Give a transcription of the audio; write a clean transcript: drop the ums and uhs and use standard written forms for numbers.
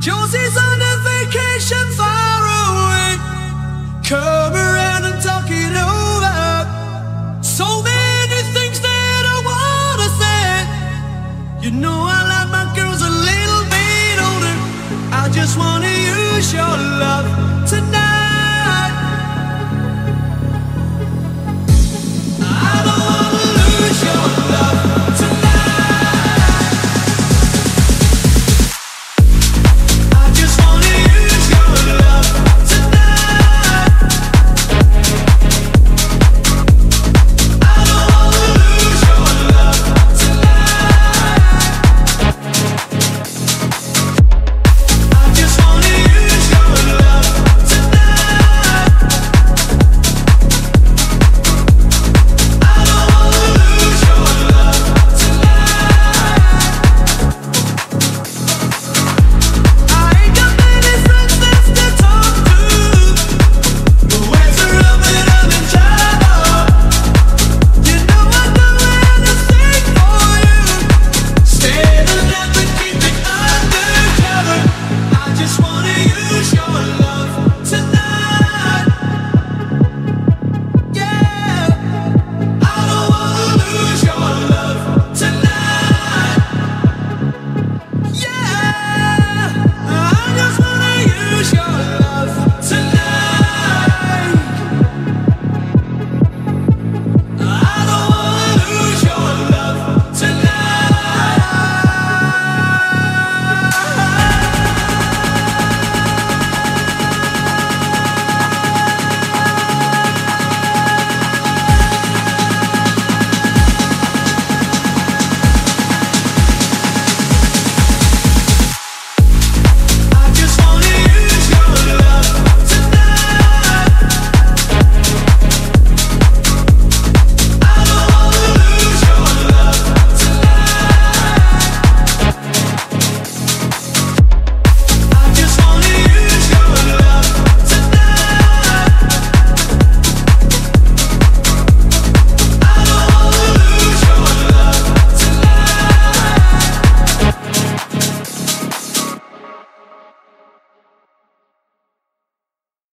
Josie's on a vacation far away. Come around and talk it over. So many things that I wanna say. You know I like my girls a little bit older. I just wanna use your love tonight.